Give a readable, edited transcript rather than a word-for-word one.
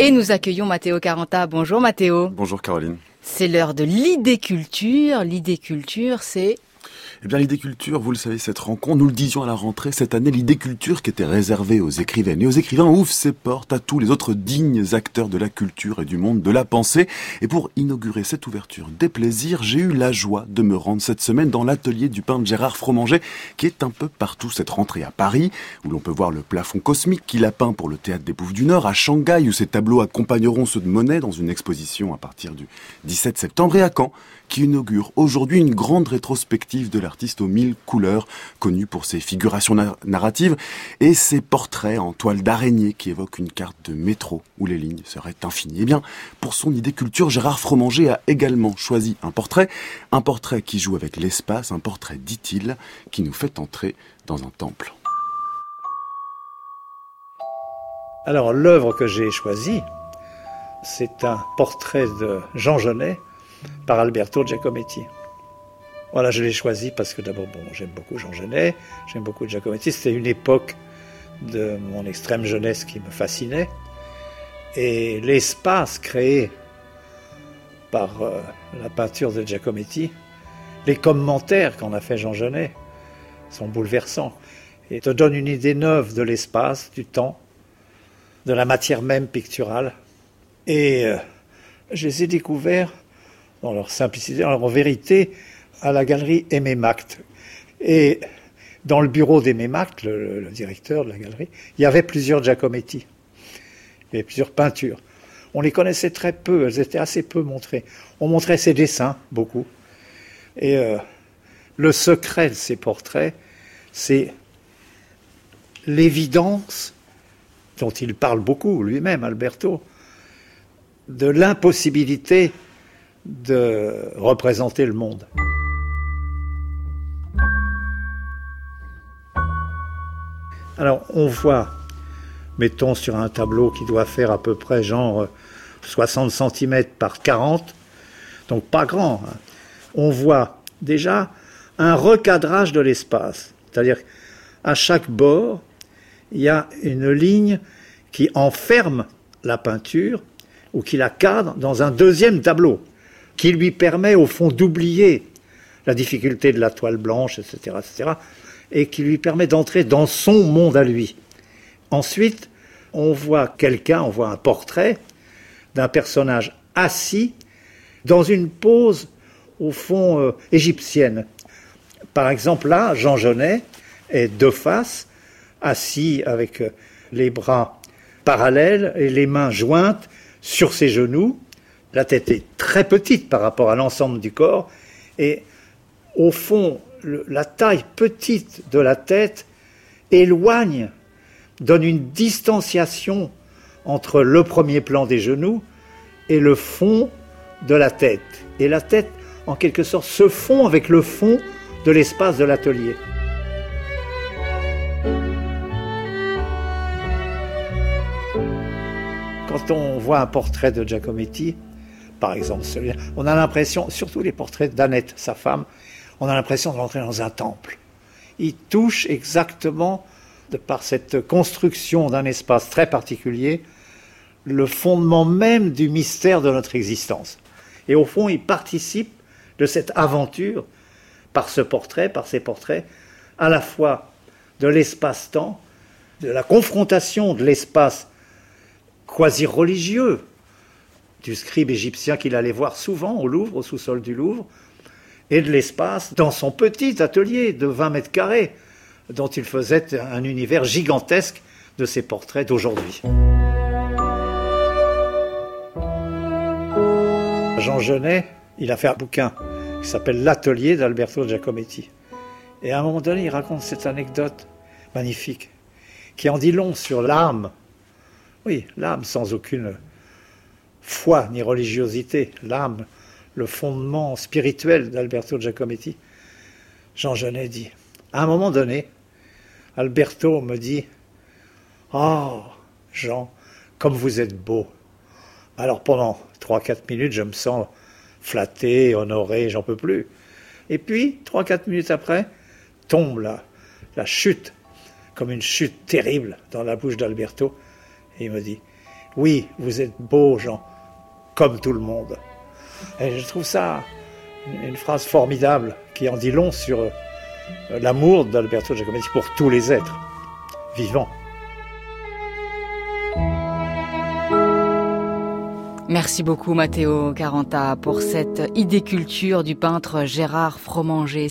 Et nous accueillons Matteo Caranta. Bonjour Matteo. Bonjour Caroline. C'est l'heure de l'idéculture. L'idéculture, c'est... Eh bien, l'idéculture, vous le savez, cette rencontre, nous le disions à la rentrée cette année, l'idéculture qui était réservée aux écrivaines et aux écrivains ouvre ses portes à tous les autres dignes acteurs de la culture et du monde de la pensée. Et pour inaugurer cette ouverture des plaisirs, j'ai eu la joie de me rendre cette semaine dans l'atelier du peintre Gérard Fromanger, qui est un peu partout cette rentrée à Paris, où l'on peut voir le plafond cosmique qu'il a peint pour le Théâtre des Bouffes du Nord, à Shanghai, où ses tableaux accompagneront ceux de Monet dans une exposition à partir du 17 septembre, et à Caen, qui inaugure aujourd'hui une grande rétrospective de l'artiste aux 1000 couleurs, connu pour ses figurations narratives et ses portraits en toile d'araignée qui évoquent une carte de métro où les lignes seraient infinies. Eh bien, pour son idéculture, Gérard Fromanger a également choisi un portrait qui joue avec l'espace, un portrait, dit-il, qui nous fait entrer dans un temple. Alors, l'œuvre que j'ai choisie, c'est un portrait de Jean Genet, par Alberto Giacometti. Voilà, je l'ai choisi parce que d'abord, j'aime beaucoup Jean Genet, j'aime beaucoup Giacometti. C'était une époque de mon extrême jeunesse qui me fascinait. Et l'espace créé par la peinture de Giacometti, les commentaires qu'en a fait Jean Genet sont bouleversants et te donnent une idée neuve de l'espace, du temps, de la matière même picturale. Et je les ai découverts dans leur simplicité, dans leur vérité, à la galerie Aimé Macte. Et dans le bureau d'Aimé Macte, le directeur de la galerie, il y avait plusieurs Giacometti. Il y avait plusieurs peintures. On les connaissait très peu, elles étaient assez peu montrées. On montrait ses dessins, beaucoup. Et le secret de ces portraits, c'est l'évidence dont il parle beaucoup, lui-même, Alberto, de l'impossibilité de représenter le monde. Alors, on voit, mettons sur un tableau qui doit faire à peu près genre 60 cm par 40, donc pas grand, hein. On voit déjà un recadrage de l'espace, c'est-à-dire à chaque bord, il y a une ligne qui enferme la peinture ou qui la cadre dans un deuxième tableau, qui lui permet au fond d'oublier la difficulté de la toile blanche, etc., et qui lui permet d'entrer dans son monde à lui. Ensuite, on voit un portrait d'un personnage assis dans une pose, au fond, égyptienne. Par exemple, là, Jean Genet est de face, assis avec les bras parallèles et les mains jointes sur ses genoux. La tête est très petite par rapport à l'ensemble du corps et au fond, la taille petite de la tête donne une distanciation entre le premier plan des genoux et le fond de la tête. Et la tête, en quelque sorte, se fond avec le fond de l'espace de l'atelier. Quand on voit un portrait de Giacometti, par exemple celui-là, on a l'impression, surtout les portraits d'Annette, sa femme, on a l'impression de rentrer dans un temple. Il touche exactement, de par cette construction d'un espace très particulier, le fondement même du mystère de notre existence. Et au fond, il participe de cette aventure, par ce portrait, par ces portraits, à la fois de l'espace-temps, de la confrontation de l'espace quasi-religieux, du scribe égyptien qu'il allait voir souvent au Louvre, au sous-sol du Louvre, et de l'espace dans son petit atelier de 20 mètres carrés, dont il faisait un univers gigantesque de ses portraits d'aujourd'hui. Jean Genet, il a fait un bouquin qui s'appelle L'Atelier d'Alberto Giacometti. Et à un moment donné, il raconte cette anecdote magnifique, qui en dit long sur l'âme. Oui, l'âme sans aucune foi ni religiosité, l'âme, le fondement spirituel d'Alberto Giacometti. Jean Genet dit, à un moment donné, Alberto me dit « Oh, Jean, comme vous êtes beau !» Alors pendant 3-4 minutes, je me sens flatté, honoré, j'en peux plus. Et puis, 3-4 minutes après, tombe la chute, comme une chute terrible dans la bouche d'Alberto. Et il me dit Oui, vous êtes beaux, Jean, comme tout le monde. Et je trouve ça une phrase formidable qui en dit long sur l'amour d'Alberto Giacometti pour tous les êtres vivants. Merci beaucoup Matteo Caranta pour cette idée culture du peintre Gérard Fromanger.